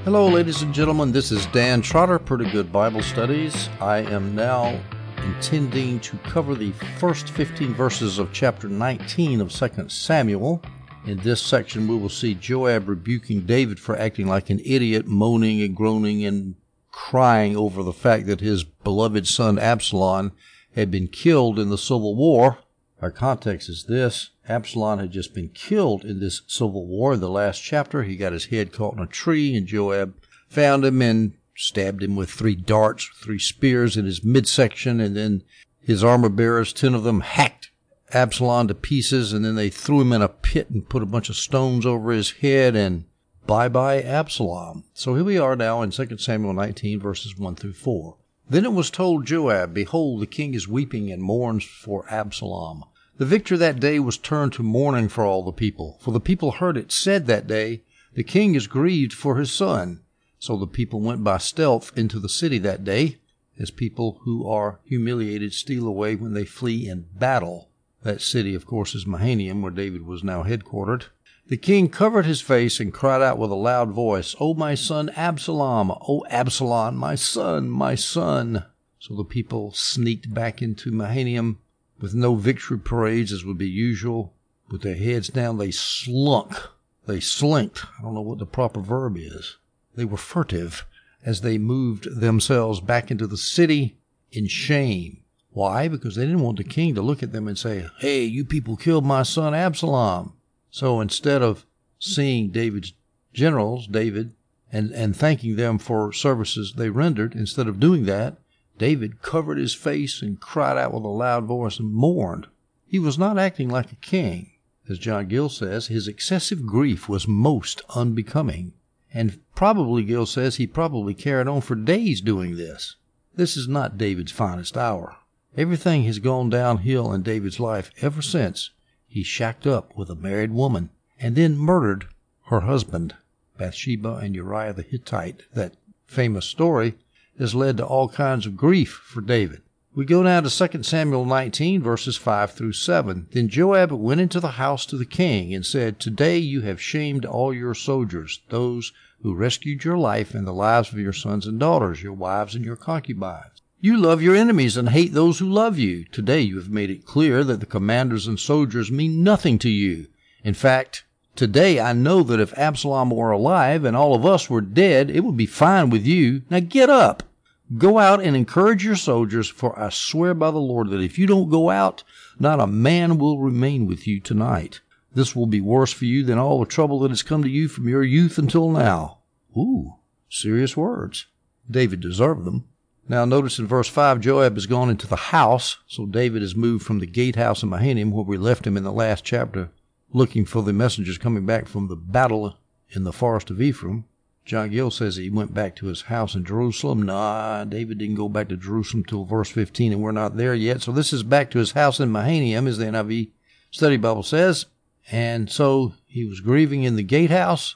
Hello, ladies and gentlemen. This is Dan Trotter, Pretty Good Bible Studies. I am now intending to cover the first 15 verses of chapter 19 of 2 Samuel. In this section, we will see Joab rebuking David for acting like an idiot, moaning and groaning and crying over the fact that his beloved son Absalom had been killed in the civil war. Our context is this. Absalom had just been killed in this civil war in the last chapter. He got his head caught in a tree, and Joab found him and stabbed him with 3 darts, 3 spears in his midsection, and then his armor bearers, 10 of them, hacked Absalom to pieces, and then they threw him in a pit and put a bunch of stones over his head, and bye-bye Absalom. So here we are now in 2 Samuel 19, verses 1 through 4. Then it was told Joab, Behold, the king is weeping and mourns for Absalom. The victor that day was turned to mourning for all the people. For the people heard it said that day, The king is grieved for his son. So the people went by stealth into the city that day, as people who are humiliated steal away when they flee in battle. That city, of course, is Mahanaim, where David was now headquartered. The king covered his face and cried out with a loud voice, O my son Absalom! O Absalom, my son, my son! So the people sneaked back into Mahanaim with no victory parades as would be usual. With their heads down, they slunk. They slinked. I don't know what the proper verb is. They were furtive as they moved themselves back into the city in shame. Why? Because they didn't want the king to look at them and say, Hey, you people killed my son Absalom. So instead of seeing David's generals, David, and thanking them for services they rendered, instead of doing that, David covered his face and cried out with a loud voice and mourned. He was not acting like a king. As John Gill says, his excessive grief was most unbecoming. And probably, Gill says, he probably carried on for days doing this. This is not David's finest hour. Everything has gone downhill in David's life ever since he shacked up with a married woman and then murdered her husband, Bathsheba and Uriah the Hittite. That famous story has led to all kinds of grief for David. We go now to 2 Samuel 19, verses 5 through 7. Then Joab went into the house to the king and said, Today you have shamed all your soldiers, those who rescued your life and the lives of your sons and daughters, your wives and your concubines. You love your enemies and hate those who love you. Today you have made it clear that the commanders and soldiers mean nothing to you. In fact, today I know that if Absalom were alive and all of us were dead, it would be fine with you. Now get up. Go out and encourage your soldiers, for I swear by the Lord that if you don't go out, not a man will remain with you tonight. This will be worse for you than all the trouble that has come to you from your youth until now. Ooh, serious words. David deserved them. Now notice in verse 5, Joab has gone into the house, so David has moved from the gatehouse in Mahanaim, where we left him in the last chapter, looking for the messengers coming back from the battle in the forest of Ephraim. John Gill says he went back to his house in Jerusalem. Nah, David didn't go back to Jerusalem till verse 15, and we're not there yet. So this is back to his house in Mahanaim, as the NIV Study Bible says. And so he was grieving in the gatehouse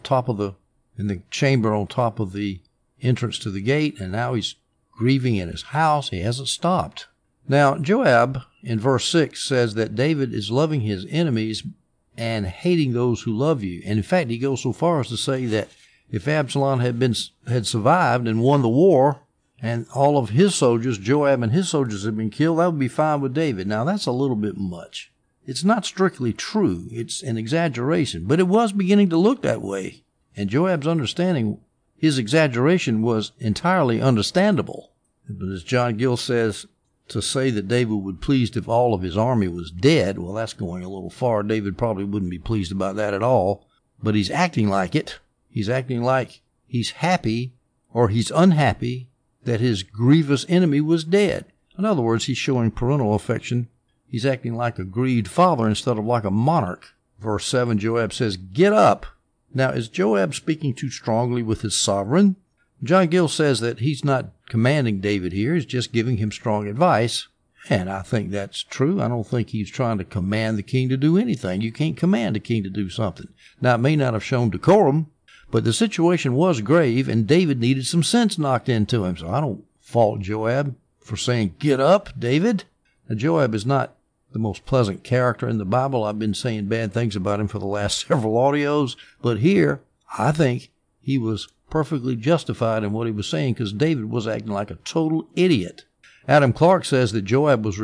in the chamber on top of the entrance to the gate, and now he's grieving in his house. He hasn't stopped. Now, Joab, in verse 6, says that David is loving his enemies and hating those who love you. And in fact, he goes so far as to say that if Absalom had survived and won the war, and all of his soldiers, Joab and his soldiers, had been killed, that would be fine with David. Now, that's a little bit much. It's not strictly true. It's an exaggeration. But it was beginning to look that way. And Joab's understanding, his exaggeration was entirely understandable. But as John Gill says, to say that David would be pleased if all of his army was dead, well, that's going a little far. David probably wouldn't be pleased about that at all. But he's acting like it. He's acting like he's happy or he's unhappy that his grievous enemy was dead. In other words, he's showing parental affection. He's acting like a grieved father instead of like a monarch. Verse 7, Joab says, Get up. Now, is Joab speaking too strongly with his sovereign? John Gill says that he's not commanding David here. He's just giving him strong advice. And I think that's true. I don't think he's trying to command the king to do anything. You can't command a king to do something. Now, it may not have shown decorum, but the situation was grave, and David needed some sense knocked into him. So I don't fault Joab for saying, Get up, David. Now, Joab is not the most pleasant character in the Bible. I've been saying bad things about him for the last several audios, but here, I think he was perfectly justified in what he was saying because David was acting like a total idiot. Adam Clarke says that Joab's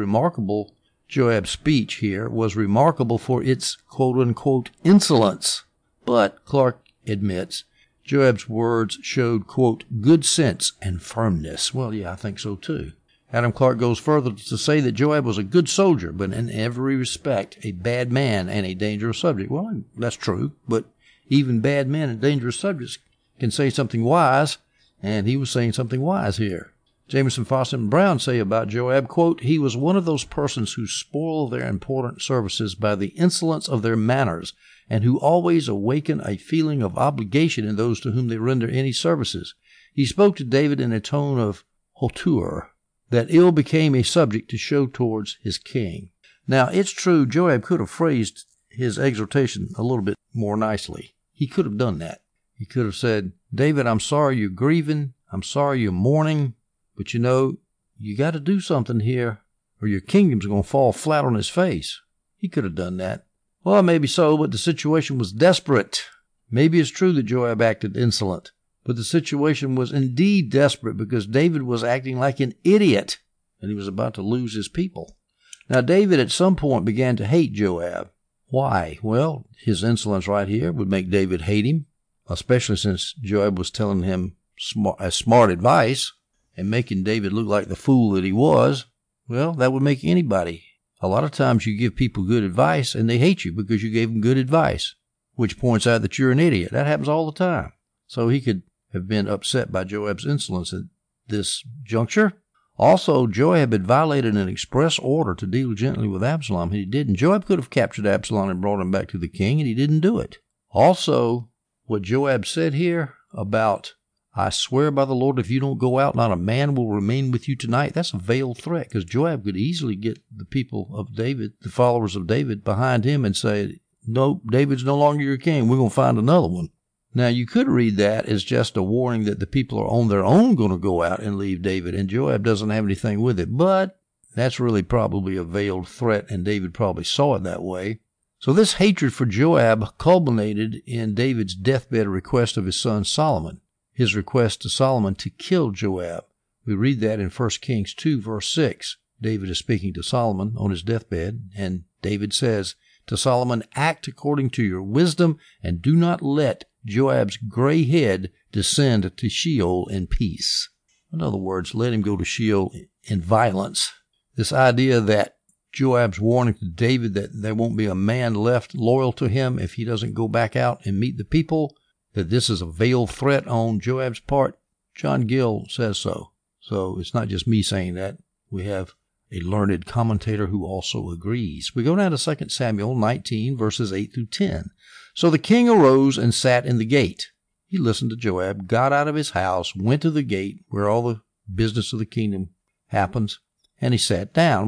speech here was remarkable for its quote-unquote insolence. But, Clarke admits, Joab's words showed, quote, good sense and firmness. Well, yeah, I think so too. Adam Clarke goes further to say that Joab was a good soldier, but in every respect a bad man and a dangerous subject. Well, that's true, but even bad men and dangerous subjects can say something wise, and he was saying something wise here. Jameson, Fawcett, and Brown say about Joab, quote, he was one of those persons who spoil their important services by the insolence of their manners, and who always awaken a feeling of obligation in those to whom they render any services. He spoke to David in a tone of hauteur that ill became a subject to show towards his king. Now, it's true Joab could have phrased his exhortation a little bit more nicely. He could have done that. He could have said, David, I'm sorry you're grieving. I'm sorry you're mourning. But you got to do something here, or your kingdom's going to fall flat on his face. He could have done that. Well, maybe so, but the situation was desperate. Maybe it's true that Joab acted insolent, but the situation was indeed desperate because David was acting like an idiot, and he was about to lose his people. Now, David at some point began to hate Joab. Why? Well, his insolence right here would make David hate him, especially since Joab was telling him smart advice and making David look like the fool that he was. Well, that would make anybody. A lot of times you give people good advice and they hate you because you gave them good advice, which points out that you're an idiot. That happens all the time. So he could have been upset by Joab's insolence at this juncture. Also, Joab had violated an express order to deal gently with Absalom, and he didn't. Joab could have captured Absalom and brought him back to the king, and he didn't do it. Also, what Joab said here about, I swear by the Lord, if you don't go out, not a man will remain with you tonight. That's a veiled threat, because Joab could easily get the people of David, the followers of David, behind him and say, no, David's no longer your king. We're going to find another one. Now, you could read that as just a warning that the people are on their own going to go out and leave David, and Joab doesn't have anything with it. But that's really probably a veiled threat, and David probably saw it that way. So this hatred for Joab culminated in David's deathbed request of his son Solomon, his request to Solomon to kill Joab. We read that in 1 Kings 2, verse 6. David is speaking to Solomon on his deathbed, and David says to Solomon, act according to your wisdom, and do not let Joab's gray head descend to Sheol in peace. In other words, let him go to Sheol in violence. This idea that Joab's warning to David that there won't be a man left loyal to him if he doesn't go back out and meet the people, that this is a veiled threat on Joab's part, John Gill says so. So it's not just me saying that. We have a learned commentator who also agrees. We go down to 2 Samuel 19, verses 8 through 10. So the king arose and sat in the gate. He listened to Joab, got out of his house, went to the gate where all the business of the kingdom happens, and he sat down.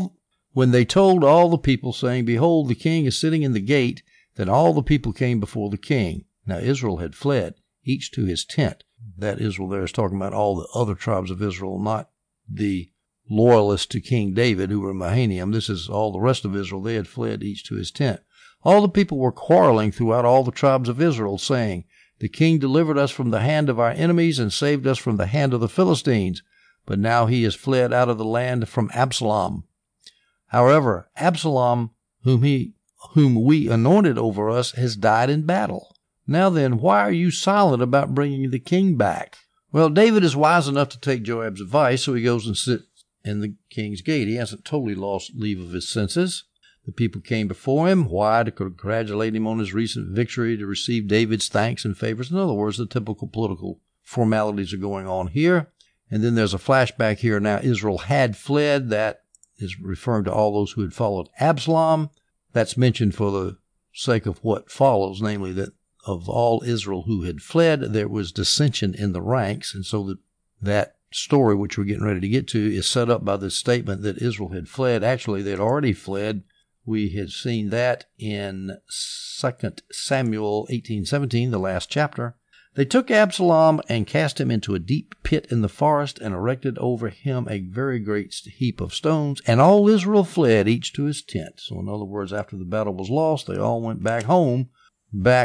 When they told all the people, saying, behold, the king is sitting in the gate, then all the people came before the king. Now Israel had fled, each to his tent. That Israel there is talking about all the other tribes of Israel, not the loyalists to King David who were in Mahanaim. This is all the rest of Israel. They had fled each to his tent. All the people were quarreling throughout all the tribes of Israel, saying, the king delivered us from the hand of our enemies and saved us from the hand of the Philistines. But now he has fled out of the land from Absalom. However, Absalom, whom we anointed over us, has died in battle. Now then, why are you silent about bringing the king back? Well, David is wise enough to take Joab's advice, so he goes and sits in the king's gate. He hasn't totally lost leave of his senses. The people came before him. Why? To congratulate him on his recent victory, to receive David's thanks and favors. In other words, the typical political formalities are going on here. And then there's a flashback here. Now Israel had fled. That is referring to all those who had followed Absalom. That's mentioned for the sake of what follows, namely that of all Israel who had fled, there was dissension in the ranks. And so that story, which we're getting ready to get to, is set up by this statement that Israel had fled. Actually, they had already fled. We had seen that in 2 Samuel 18:17, the last chapter. They took Absalom and cast him into a deep pit in the forest and erected over him a very great heap of stones, and all Israel fled, each to his tent. So in other words, after the battle was lost, they all went back home, back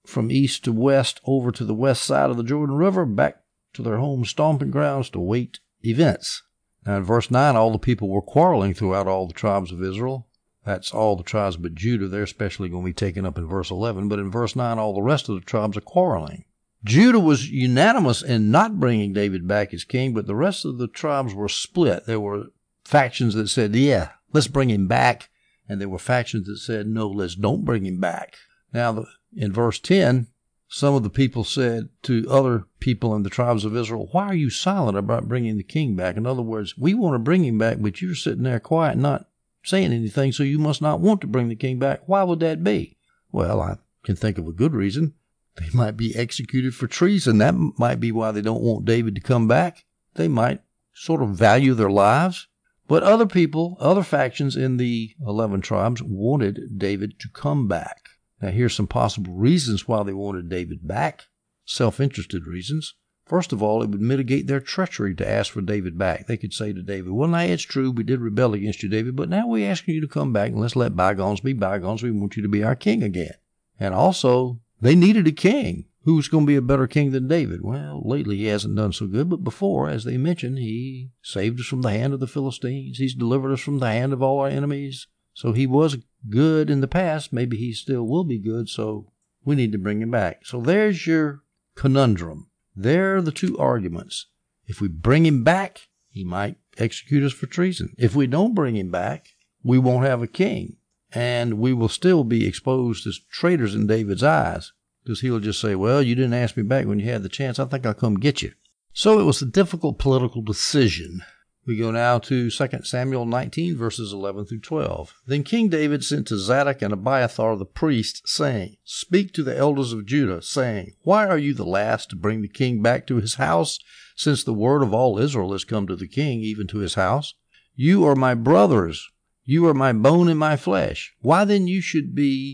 from east to west over to the west side of the Jordan River, back to their home stomping grounds to wait events. Now in verse 9, all the people were quarreling throughout all the tribes of Israel. That's all the tribes but Judah. They're especially going to be taken up in verse 11. But in verse 9, all the rest of the tribes are quarreling. Judah was unanimous in not bringing David back as king, but the rest of the tribes were split. There were factions that said, yeah, let's bring him back. And there were factions that said, no, let's don't bring him back. Now, in verse 10, some of the people said to other people in the tribes of Israel, why are you silent about bringing the king back? In other words, we want to bring him back, but you're sitting there quiet, not saying anything, so you must not want to bring the king back. Why would that be? Well, I can think of a good reason. They might be executed for treason. That might be why they don't want David to come back. They might sort of value their lives. But other people, other factions in the 11 tribes wanted David to come back. Now, here's some possible reasons why they wanted David back. Self-interested reasons. First of all, it would mitigate their treachery to ask for David back. They could say to David, well, now it's true, we did rebel against you, David, but now we're asking you to come back and let's let bygones be bygones. We want you to be our king again. And also, they needed a king. Who's going to be a better king than David? Well, lately he hasn't done so good, but before, as they mentioned, he saved us from the hand of the Philistines. He's delivered us from the hand of all our enemies. So he was good in the past. Maybe he still will be good, so we need to bring him back. So there's your conundrum. There are the two arguments. If we bring him back, he might execute us for treason. If we don't bring him back, we won't have a king, and we will still be exposed as traitors in David's eyes, because he'll just say, well, you didn't ask me back when you had the chance. I think I'll come get you. So it was a difficult political decision. We go now to 2 Samuel 19, verses 11 through 12. Then King David sent to Zadok and Abiathar the priest, saying, speak to the elders of Judah, saying, why are you the last to bring the king back to his house, since the word of all Israel has come to the king, even to his house? You are my brothers. You are my bone and my flesh. Why then should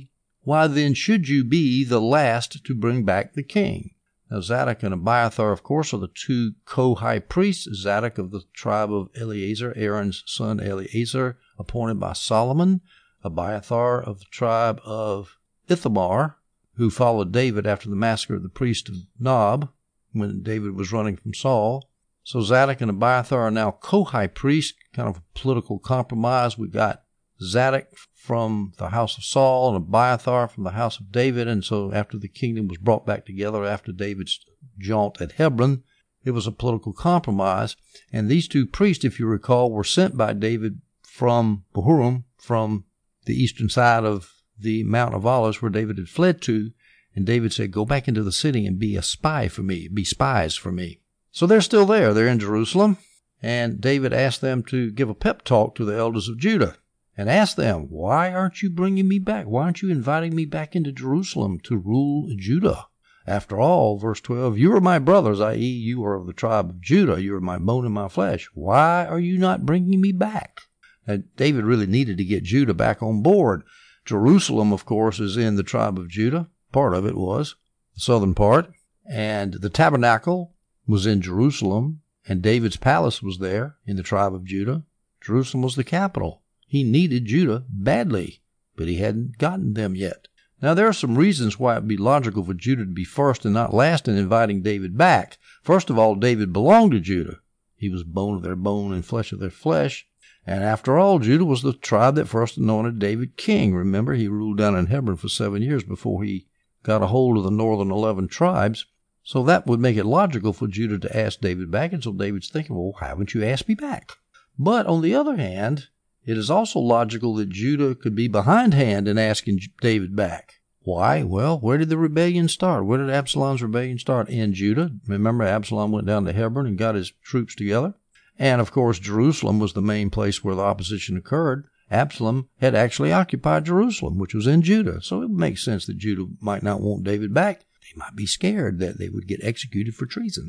you be the last to bring back the king? Now, Zadok and Abiathar, of course, are the two co-high priests. Zadok of the tribe of Eleazar, Aaron's son Eleazar, appointed by Solomon. Abiathar of the tribe of Ithamar, who followed David after the massacre of the priest of Nob, when David was running from Saul. So Zadok and Abiathar are now co-high priests, kind of a political compromise. We got Zadok from the house of Saul and Abiathar from the house of David. And so after the kingdom was brought back together after David's jaunt at Hebron, it was a political compromise. And these two priests, if you recall, were sent by David from Bahurim, from the eastern side of the Mount of Olives where David had fled to. And David said, go back into the city and be a spy for me, be spies for me. So they're still there. They're in Jerusalem. And David asked them to give a pep talk to the elders of Judah and ask them, why aren't you bringing me back? Why aren't you inviting me back into Jerusalem to rule Judah? After all, verse 12, you are my brothers, i.e., you are of the tribe of Judah. You are my bone and my flesh. Why are you not bringing me back? Now, David really needed to get Judah back on board. Jerusalem, of course, is in the tribe of Judah. Part of it was, the southern part. And the tabernacle was in Jerusalem, and David's palace was there in the tribe of Judah. Jerusalem was the capital. He needed Judah badly, but he hadn't gotten them yet. Now, there are some reasons why it would be logical for Judah to be first and not last in inviting David back. First of all, David belonged to Judah. He was bone of their bone and flesh of their flesh. And after all, Judah was the tribe that first anointed David king. Remember, he ruled down in Hebron for 7 years before he got a hold of the northern 11 tribes. So that would make it logical for Judah to ask David back. And so David's thinking, well, haven't you asked me back? But on the other hand, it is also logical that Judah could be behindhand in asking David back. Why? Well, where did the rebellion start? Where did Absalom's rebellion start? In Judah. Remember, Absalom went down to Hebron and got his troops together. And, of course, Jerusalem was the main place where the opposition occurred. Absalom had actually occupied Jerusalem, which was in Judah. So it makes sense that Judah might not want David back. They might be scared that they would get executed for treason.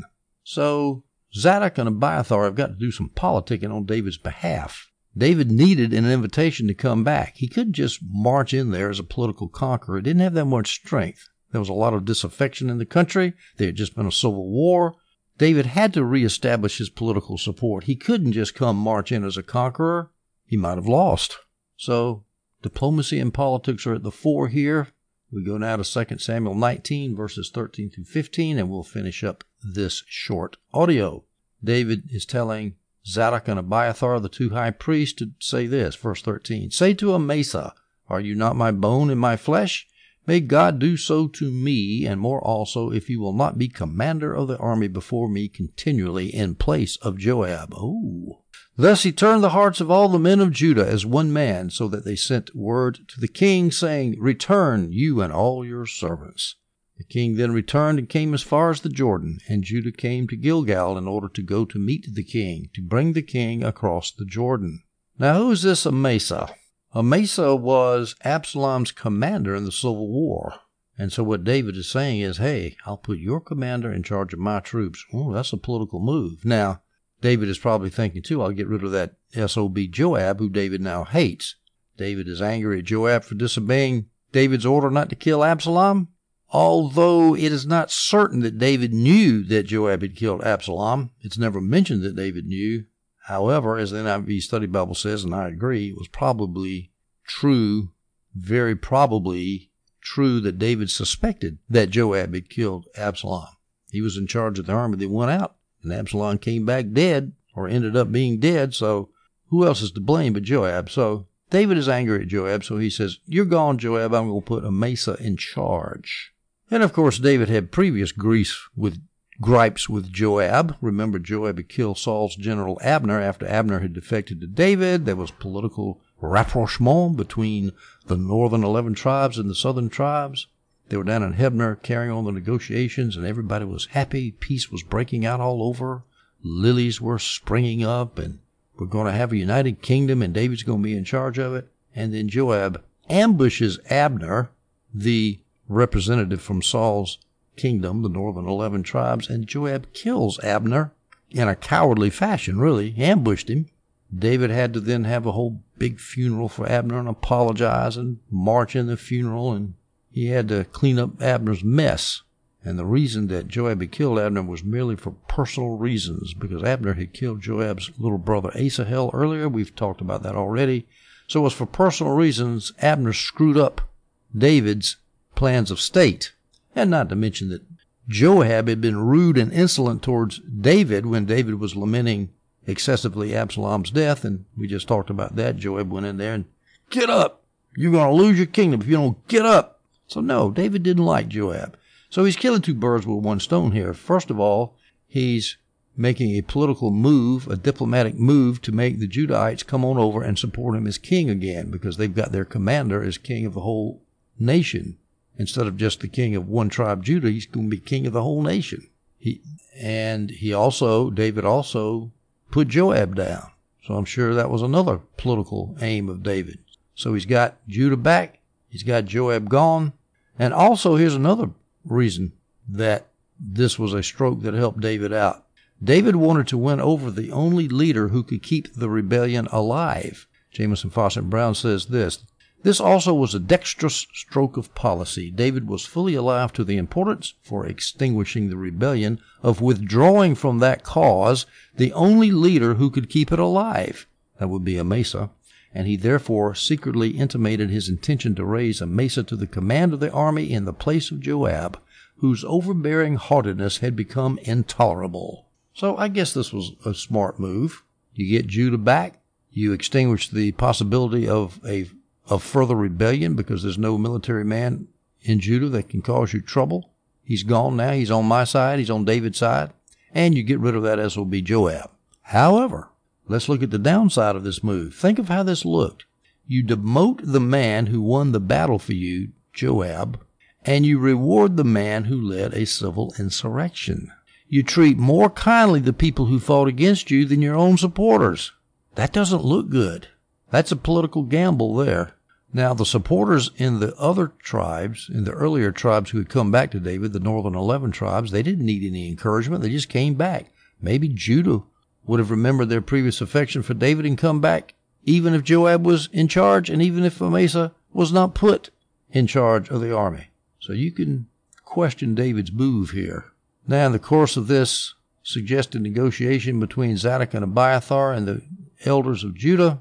So Zadok and Abiathar have got to do some politicking on David's behalf. David needed an invitation to come back. He couldn't just march in there as a political conqueror. He didn't have that much strength. There was a lot of disaffection in the country. There had just been a civil war. David had to reestablish his political support. He couldn't just come march in as a conqueror. He might have lost. So diplomacy and politics are at the fore here. We go now to 2 Samuel 19, verses 13 through 15, and we'll finish up this short audio. David is telling Zadok and Abiathar, the two high priests, to say this, verse 13. Say to Amasa, are you not my bone and my flesh? May God do so to me, and more also, if you will not be commander of the army before me continually in place of Joab. Oh. Thus he turned the hearts of all the men of Judah as one man, so that they sent word to the king, saying, Return, you and all your servants. The king then returned and came as far as the Jordan, and Judah came to Gilgal in order to go to meet the king, to bring the king across the Jordan. Now who is this Amasa? Amasa was Absalom's commander in the Civil War. And so what David is saying is, hey, I'll put your commander in charge of my troops. Oh, that's a political move. Now, David is probably thinking, too, I'll get rid of that SOB Joab, who David now hates. David is angry at Joab for disobeying David's order not to kill Absalom. Although it is not certain that David knew that Joab had killed Absalom. It's never mentioned that David knew. However, as the NIV Study Bible says, and I agree, it was probably true, very probably true that David suspected that Joab had killed Absalom. He was in charge of the army that went out, and Absalom came back dead, or ended up being dead, so who else is to blame but Joab? So David is angry at Joab, so he says, You're gone, Joab, I'm going to put Amasa in charge. And of course, David had previous gripes with Joab. Remember, Joab had killed Saul's general Abner after Abner had defected to David. There was political rapprochement between the northern 11 tribes and the southern tribes. They were down in Hebner carrying on the negotiations, and everybody was happy. Peace was breaking out all over. Lilies were springing up, and we're going to have a united kingdom, and David's going to be in charge of it. And then Joab ambushes Abner, the representative from Saul's kingdom, the northern 11 tribes, and Joab kills Abner in a cowardly fashion, really. He ambushed him. David had to then have a whole big funeral for Abner and apologize and march in the funeral, and he had to clean up Abner's mess. And the reason that Joab had killed Abner was merely for personal reasons, because Abner had killed Joab's little brother Asahel earlier. We've talked about that already. So it was for personal reasons. Abner screwed up David's plans of state. And not to mention that Joab had been rude and insolent towards David when David was lamenting excessively Absalom's death, and we just talked about that. Joab went in there and, Get up! You're going to lose your kingdom if you don't get up! So no, David didn't like Joab. So he's killing two birds with one stone here. First of all, he's making a political move, a diplomatic move, to make the Judahites come on over and support him as king again, because they've got their commander as king of the whole nation. Instead of just the king of one tribe, Judah, he's going to be king of the whole nation. David also put Joab down. So I'm sure that was another political aim of David. So he's got Judah back. He's got Joab gone. And also here's another reason that this was a stroke that helped David out. David wanted to win over the only leader who could keep the rebellion alive. Jamison Fawcett Brown says this. This also was a dexterous stroke of policy. David was fully alive to the importance, for extinguishing the rebellion, of withdrawing from that cause the only leader who could keep it alive. That would be Amasa. And he therefore secretly intimated his intention to raise Amasa to the command of the army in the place of Joab, whose overbearing haughtiness had become intolerable. So I guess this was a smart move. You get Judah back. You extinguish the possibility of further rebellion, because there's no military man in Judah that can cause you trouble. He's gone now. He's on my side. He's on David's side. And you get rid of that SOB Joab. However, let's look at the downside of this move. Think of how this looked. You demote the man who won the battle for you, Joab, and you reward the man who led a civil insurrection. You treat more kindly the people who fought against you than your own supporters. That doesn't look good. That's a political gamble there. Now, the supporters in the other tribes, in the earlier tribes who had come back to David, the northern 11 tribes, they didn't need any encouragement. They just came back. Maybe Judah would have remembered their previous affection for David and come back, even if Joab was in charge and even if Amasa was not put in charge of the army. So you can question David's move here. Now, in the course of this suggested negotiation between Zadok and Abiathar and the elders of Judah,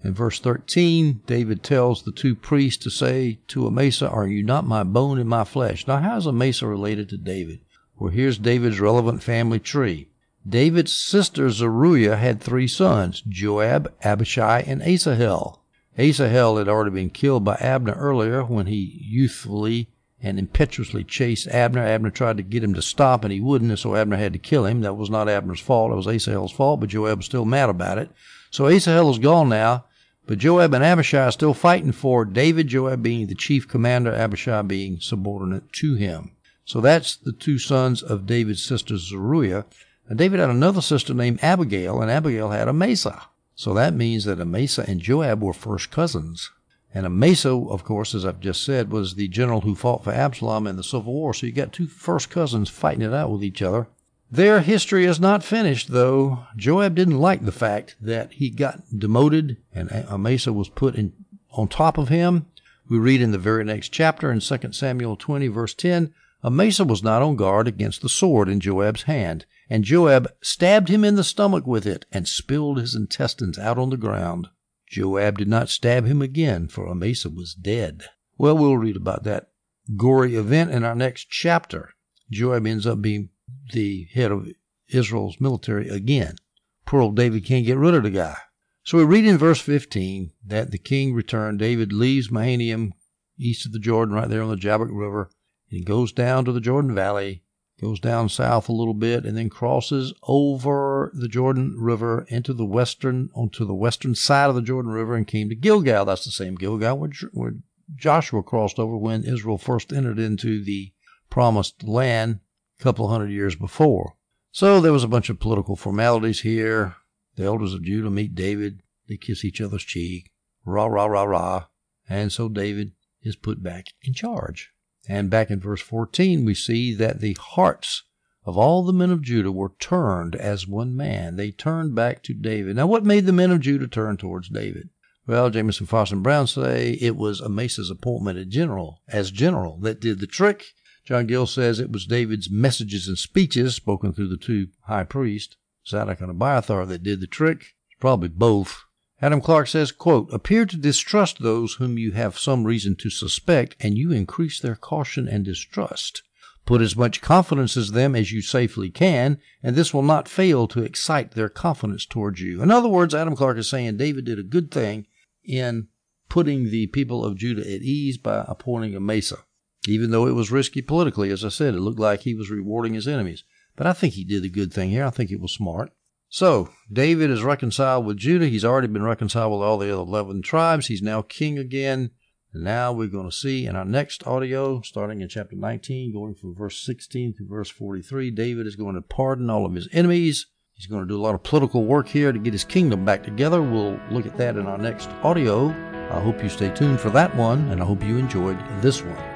In verse 13, David tells the two priests to say to Amasa, "Are you not my bone and my flesh?" Now, how is Amasa related to David? Well, here's David's relevant family tree. David's sister Zeruiah had 3 sons, Joab, Abishai, and Asahel. Asahel had already been killed by Abner earlier when he youthfully and impetuously chased Abner. Abner tried to get him to stop, and he wouldn't, and so Abner had to kill him. That was not Abner's fault. It was Asahel's fault, but Joab was still mad about it. So Asahel is gone now, but Joab and Abishai are still fighting for David, Joab being the chief commander, Abishai being subordinate to him. So that's the 2 sons of David's sister Zeruiah. And David had another sister named Abigail, and Abigail had Amasa. So that means that Amasa and Joab were first cousins. And Amasa, of course, as I've just said, was the general who fought for Absalom in the Civil War. So you got 2 first cousins fighting it out with each other. Their history is not finished, though. Joab didn't like the fact that he got demoted and Amasa was put on top of him. We read in the very next chapter in 2 Samuel 20, verse 10, Amasa was not on guard against the sword in Joab's hand, and Joab stabbed him in the stomach with it and spilled his intestines out on the ground. Joab did not stab him again, for Amasa was dead. Well, we'll read about that gory event in our next chapter. Joab ends up being the head of Israel's military again. Poor old David can't get rid of the guy. So we read in verse 15 that the king returned. David leaves Mahanaim east of the Jordan, right there on the Jabbok River. He goes down to the Jordan Valley, goes down south a little bit, and then crosses over the Jordan River onto the western side of the Jordan River and came to Gilgal. That's the same Gilgal where Joshua crossed over when Israel first entered into the promised land a couple of 100 years before. So there was a bunch of political formalities here. The elders of Judah meet David. They kiss each other's cheek. Rah, rah, rah, rah. And so David is put back in charge. And back in verse 14, we see that the hearts of all the men of Judah were turned as one man. They turned back to David. Now, what made the men of Judah turn towards David? Well, Jamison, Foss, and Brown say it was Amasa's appointment as general that did the trick. John Gill says it was David's messages and speeches spoken through the 2 high priests, Zadok and Abiathar, that did the trick. It's probably both. Adam Clark says, quote, appear to distrust those whom you have some reason to suspect, and you increase their caution and distrust. Put as much confidence as them as you safely can, and this will not fail to excite their confidence towards you. In other words, Adam Clark is saying David did a good thing in putting the people of Judah at ease by appointing Amasa. Even though it was risky politically, as I said, it looked like he was rewarding his enemies. But I think he did a good thing here. I think it was smart. So, David is reconciled with Judah. He's already been reconciled with all the other 11 tribes. He's now king again. And now we're going to see in our next audio, starting in chapter 19, going from verse 16 to verse 43, David is going to pardon all of his enemies. He's going to do a lot of political work here to get his kingdom back together. We'll look at that in our next audio. I hope you stay tuned for that one, and I hope you enjoyed this one.